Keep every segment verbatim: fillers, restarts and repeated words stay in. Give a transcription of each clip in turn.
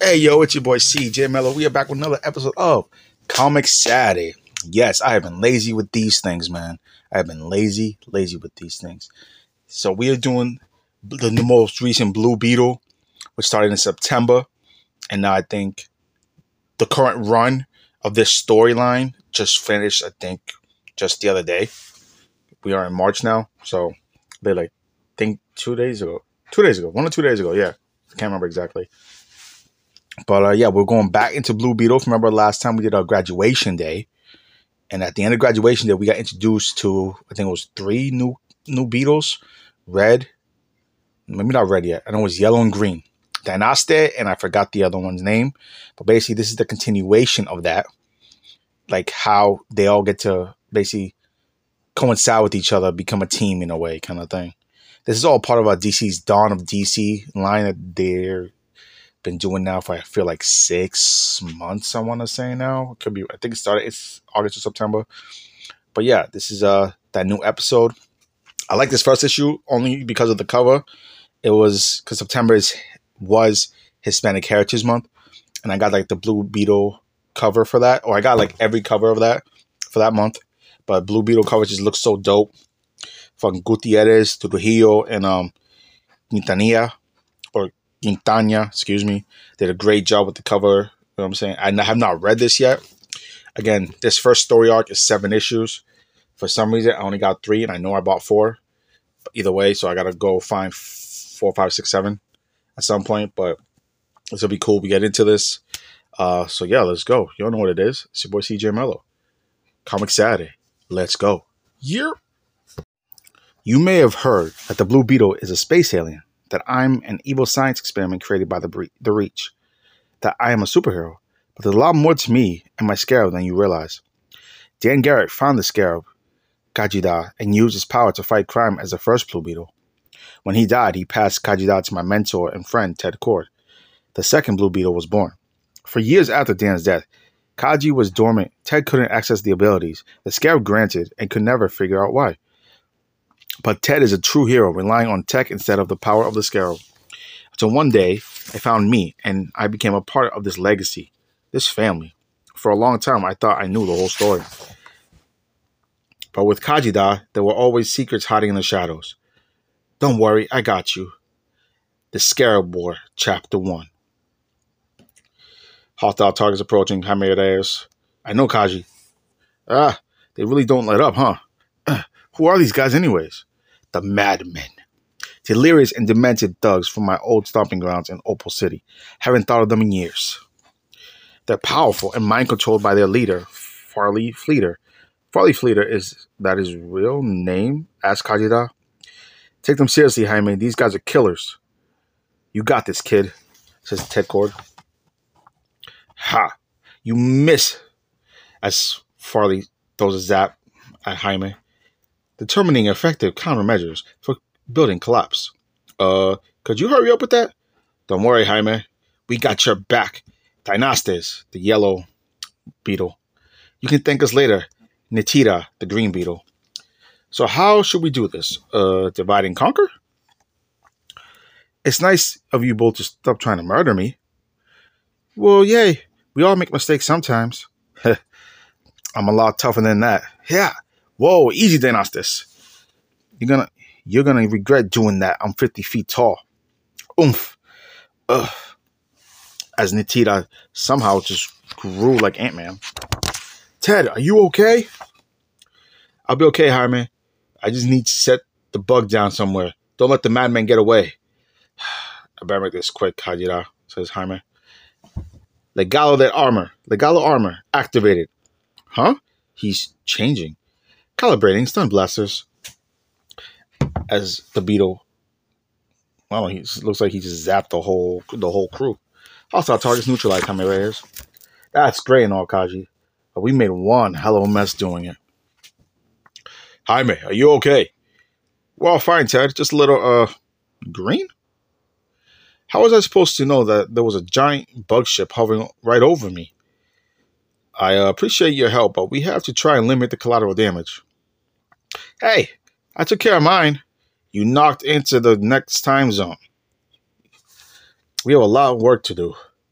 Hey yo, it's your boy C J Mello. We are back with another episode of Comic Saturday. Yes, I have been lazy with these things, man. I have been lazy, lazy with these things. So we are doing the most recent Blue Beetle, which started in September, and now I think the current run of this storyline just finished. I think just the other day. We are in March now, so they like think two days ago, two days ago, one or two days ago. Yeah, I can't remember exactly. But uh, yeah, we're going back into Blue Beetle. Remember last time we did our graduation day, and at the end of graduation day, we got introduced to I think it was three new new Beetles, red, maybe not red yet. I know it was yellow and green, Dynaste, and I forgot the other one's name. But basically, this is the continuation of that, like how they all get to basically coincide with each other, become a team in a way, kind of thing. This is all part of our D C's Dawn of D C line that they're been doing now for I feel like six months. I want to say now it could be. I think it started. It's August or September. But yeah, this is uh that new episode. I like this first issue only because of the cover. It was because September is was Hispanic Heritage Month, and I got like the Blue Beetle cover for that, or I got like every cover of that for that month. But Blue Beetle cover just looks so dope. Fucking Gutierrez, Trujillo, and um Quintanilla. Quintana, excuse me, did a great job with the cover. You know what I'm saying? I have not read this yet. Again, this first story arc is seven issues. For some reason, I only got three, and I know I bought four. But either way, so I gotta go find four, five, six, seven at some point. But this will be cool. We get into this. Uh, so yeah, let's go. You don't know what it is. It's your boy C J Mello. Comic Saturday. Let's go. Yeah. You may have heard that the Blue Beetle is a space alien, that I'm an evil science experiment created by the, Bre- the Reach, that I am a superhero, but there's a lot more to me and my scarab than you realize. Dan Garrett found the scarab, Kajida, and used his power to fight crime as the first Blue Beetle. When he died, he passed Kajida to my mentor and friend, Ted Kord. The second Blue Beetle was born. For years after Dan's death, Kaji was dormant. Ted couldn't access the abilities the scarab granted and could never figure out why. But Ted is a true hero, relying on tech instead of the power of the scarab. So one day, I found me, and I became a part of this legacy, this family. For a long time, I thought I knew the whole story. But with Kajida, there were always secrets hiding in the shadows. Don't worry, I got you. The Scarab War, Chapter one. Hostile targets approaching, Jaime Reyes. I know Kaji. Ah, they really don't let up, huh? Uh, who are these guys anyways? The Madmen. Delirious and demented thugs from my old stomping grounds in Opal City. Haven't thought of them in years. They're powerful and mind-controlled by their leader, Farley Fleeter. Farley Fleeter, is that his real name? Asked Kajida. Take them seriously, Jaime. These guys are killers. You got this, kid, says Ted Kord. Ha! You miss, as Farley throws a zap at Jaime, determining effective countermeasures for building collapse. Uh, could you hurry up with that? Don't worry, Jaime. We got your back. Dynastes, the yellow beetle. You can thank us later. Nitida, the green beetle. So how should we do this? Uh, divide and conquer? It's nice of you both to stop trying to murder me. Well, yay. We all make mistakes sometimes. I'm a lot tougher than that. Yeah. Whoa, easy, Dynastes. You're gonna, you're gonna regret doing that. I'm fifty feet tall. Oomph. Ugh. As Nitida somehow just grew like Ant-Man. Ted, are you okay? I'll be okay, Jaime. I just need to set the bug down somewhere. Don't let the madman get away. I better make this quick, Kajira, says Jaime. Legalo that armor. Legalo armor activated. Huh? He's changing. Calibrating stun blasters. As the beetle, well, he looks like he just zapped the whole the whole crew. Hostile targets neutralized, Jaime Reyes. That's great and all, Kaji, but we made one hell of a mess doing it. Jaime, are you okay? Well, fine, Ted. Just a little uh green. How was I supposed to know that there was a giant bug ship hovering right over me? I uh, appreciate your help, but we have to try and limit the collateral damage. Hey, I took care of mine. You knocked into the next time zone. We have a lot of work to do.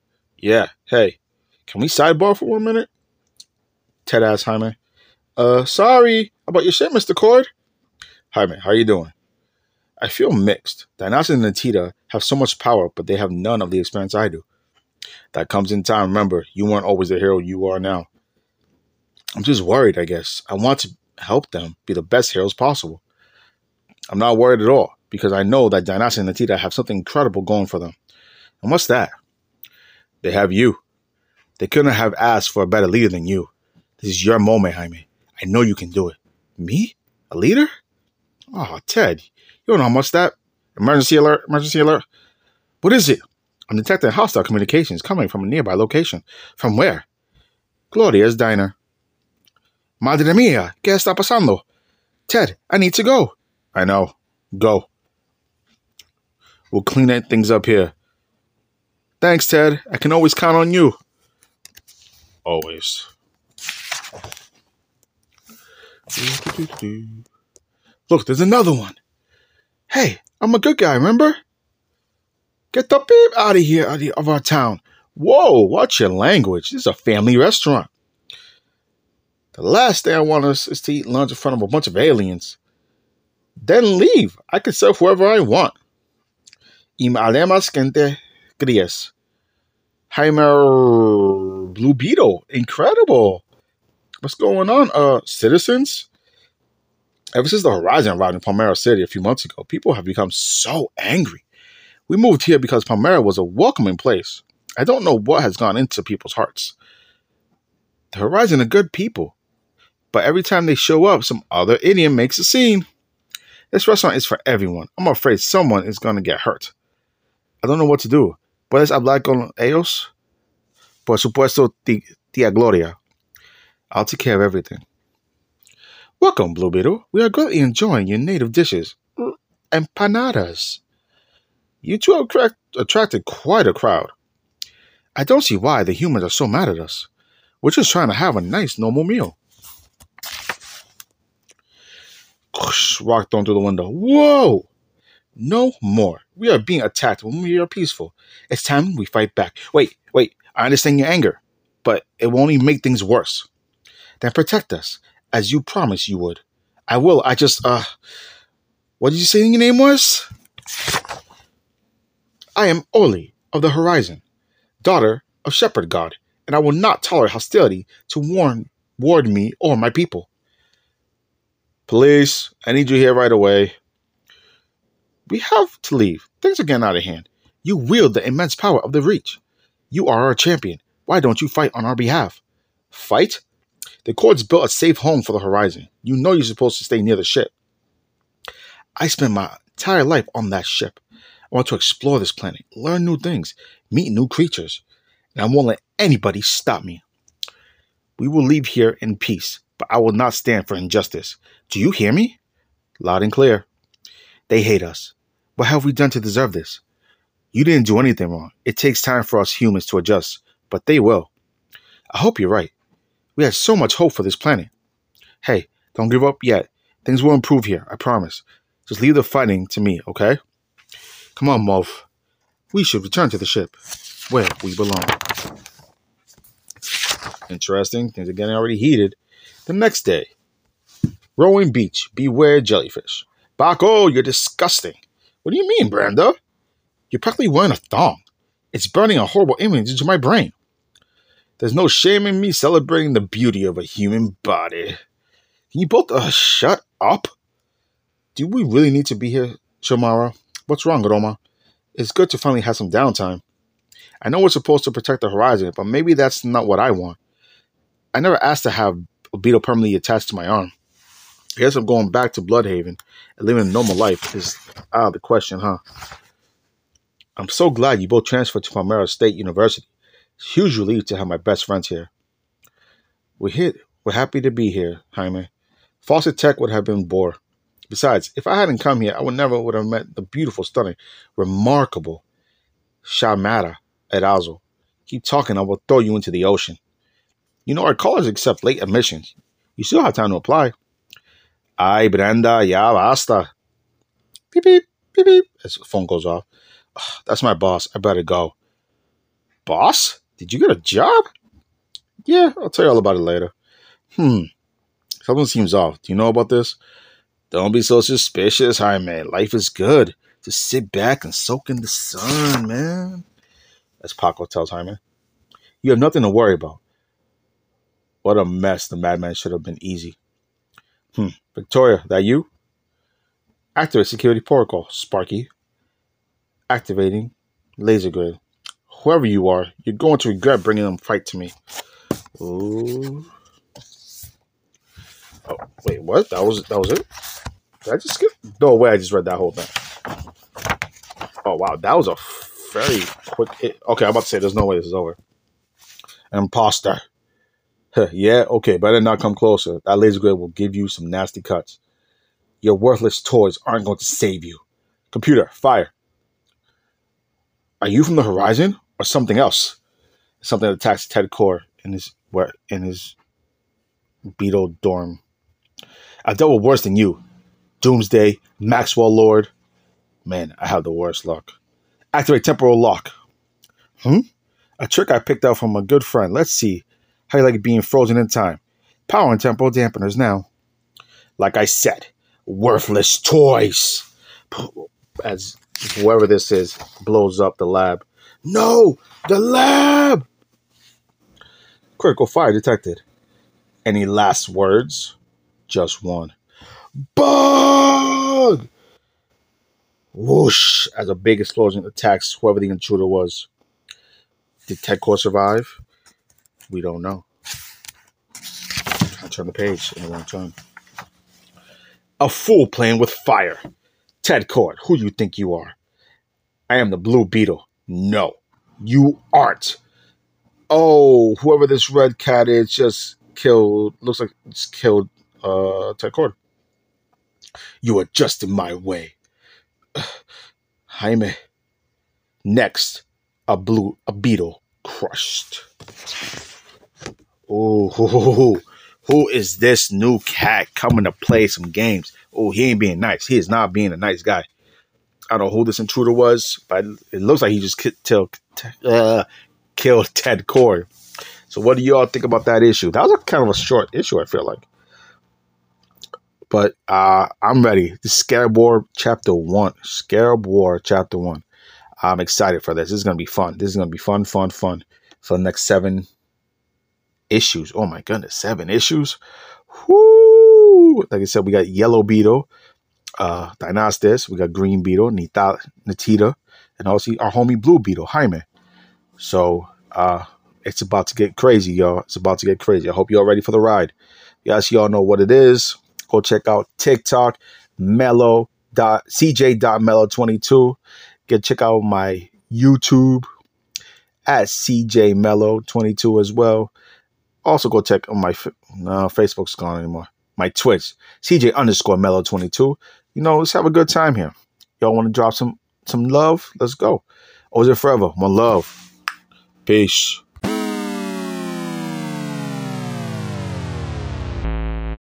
Yeah, hey, can we sidebar for one minute? Ted asked Jaime. Uh, sorry about your shit, Mister Cord. Jaime, how you doing? I feel mixed. Dionysus and Natita have so much power, but they have none of the experience I do. That comes in time. Remember, you weren't always the hero you are now. I'm just worried, I guess. I want to help them be the best heroes possible. I'm not worried at all, because I know that Dionysus and Natita have something incredible going for them. And what's that? They have you. They couldn't have asked for a better leader than you. This is your moment, Jaime. I know you can do it. Me? A leader? Oh, Ted, you don't know how much that... Emergency alert, emergency alert. What is it? I'm detecting hostile communications coming from a nearby location. From where? Gloria's diner. Madre mia, ¿qué está pasando? Ted, I need to go. I know. Go. We'll clean things up here. Thanks, Ted. I can always count on you. Always. Look, there's another one. Hey, I'm a good guy, remember? Get the beep out of here, out of our town. Whoa, watch your language. This is a family restaurant. The last thing I want us is to eat lunch in front of a bunch of aliens. Then leave. I can serve whoever I want. Y me además gente grías. Jaime Blue Beetle. Incredible. What's going on, uh, citizens? Ever since the Horizon arrived in Palmera City a few months ago, people have become so angry. We moved here because Palmera was a welcoming place. I don't know what has gone into people's hearts. The Horizon are good people, but every time they show up, some other idiot makes a scene. This restaurant is for everyone. I'm afraid someone is going to get hurt. I don't know what to do. ¿Puedes hablar con ellos? Por supuesto, tía Gloria. I'll take care of everything. Welcome, Blue Beetle. We are greatly enjoying your native dishes. Empanadas. You two have attract- attracted quite a crowd. I don't see why the humans are so mad at us. We're just trying to have a nice, normal meal. Rock thrown through the window. Whoa! No more. We are being attacked when we are peaceful. It's time we fight back. Wait, wait. I understand your anger, but it will only make things worse. Then protect us, as you promised you would. I will. I just, uh... What did you say your name was? I am Oli of the Horizon, daughter of Shepherd God, and I will not tolerate hostility to warn, ward me or my people. Police, I need you here right away. We have to leave. Things are getting out of hand. You wield the immense power of the Reach. You are our champion. Why don't you fight on our behalf? Fight? The Cords built a safe home for the Horizon. You know you're supposed to stay near the ship. I spent my entire life on that ship. I want to explore this planet, learn new things, meet new creatures, and I won't let anybody stop me. We will leave here in peace, but I will not stand for injustice. Do you hear me? Loud and clear. They hate us. What have we done to deserve this? You didn't do anything wrong. It takes time for us humans to adjust, but they will. I hope you're right. We had so much hope for this planet. Hey, don't give up yet. Things will improve here, I promise. Just leave the fighting to me, okay? Come on, Mauve. We should return to the ship, where we belong. Interesting. Things are getting already heated. The next day. Rowing Beach. Beware jellyfish. Baco, you're disgusting. What do you mean, Brenda? You're practically wearing a thong. It's burning a horrible image into my brain. There's no shame in me celebrating the beauty of a human body. Can you both uh, shut up? Do we really need to be here, Shomara? What's wrong, Roma? It's good to finally have some downtime. I know we're supposed to protect the Horizon, but maybe that's not what I want. I never asked to have a beetle permanently attached to my arm. I guess I'm going back to Bloodhaven and living a normal life is out of the question, huh? I'm so glad you both transferred to Palmera State University. It's a huge relief to have my best friends here. We're hit. We're happy to be here, Jaime. Fawcett Tech would have been bore. Besides, if I hadn't come here, I would never would have met the beautiful, stunning, remarkable Shamata at Azo. Keep talking, I will throw you into the ocean. You know, our college accept late admissions. You still have time to apply. Ay, Brenda, ya basta. Beep, beep, beep, beep. As the phone goes off. Ugh, that's my boss. I better go. Boss? Did you get a job? Yeah, I'll tell you all about it later. Hmm. Something seems off. Do you know about this? Don't be so suspicious, Jaime. Life is good. Just sit back and soak in the sun, man. As Paco tells Jaime. You have nothing to worry about. What a mess. The madman should have been easy. Hmm. Victoria, that you? Activate security protocol, Sparky. Activating laser grid. Whoever you are, you're going to regret bringing them fight to me. Ooh. Oh, wait, what? That was that was it? Did I just skip? No way, I just read that whole thing. Oh, wow, that was a very quick hit. Okay, I'm about to say there's no way this is over. An imposter. Yeah, okay, better not come closer. That laser grid will give you some nasty cuts. Your worthless toys aren't going to save you. Computer, fire. Are you from the horizon or something else? Something that attacks Ted Core in his where in his Beetle dorm. I dealt with worse than you. Doomsday, Maxwell Lord. Man, I have the worst luck. Activate temporal lock. Hmm? A trick I picked up from a good friend. Let's see. How you like being frozen in time? Power and temporal dampeners now. Like I said, worthless toys. As whoever this is blows up the lab. No! The lab! Critical fire detected. Any last words? Just one. Bug! Whoosh! As a big explosion attacks whoever the intruder was. Did Ted Core survive? We don't know. I turn the page in the wrong turn. A fool playing with fire. Ted Core, who do you think you are? I am the Blue Beetle. No, you aren't. Oh, whoever this red cat is just killed. Looks like it's killed uh, Ted Core. You are just in my way. Jaime. Next, a blue, a beetle crushed. Oh, who, who is this new cat coming to play some games? Oh, he ain't being nice. He is not being a nice guy. I don't know who this intruder was, but it looks like he just killed, uh, killed Ted Core. So what do you all think about that issue? That was a kind of a short issue, I feel like. But uh, I'm ready. The Scarab War Chapter one. Scarab War Chapter one. I'm excited for this. This is going to be fun. This is going to be fun, fun, fun for the next seven issues. Oh, my goodness. Seven issues? Whoo! Like I said, we got Yellow Beetle, uh, Dynastis. We got Green Beetle, Nita, Natita, and also our homie Blue Beetle, Jaime. So uh, it's about to get crazy, y'all. It's about to get crazy. I hope y'all ready for the ride. Yes, y'all know what it is. Go check out TikTok, mellow dot c j dot mellow twenty-two. Get check out my YouTube at c j mellow twenty-two as well. Also go check on my no, Facebook's gone anymore. My Twitch, cj underscore mellow twenty-two. You know, let's have a good time here. Y'all want to drop some some love? Let's go. Or is it forever? One love. Peace.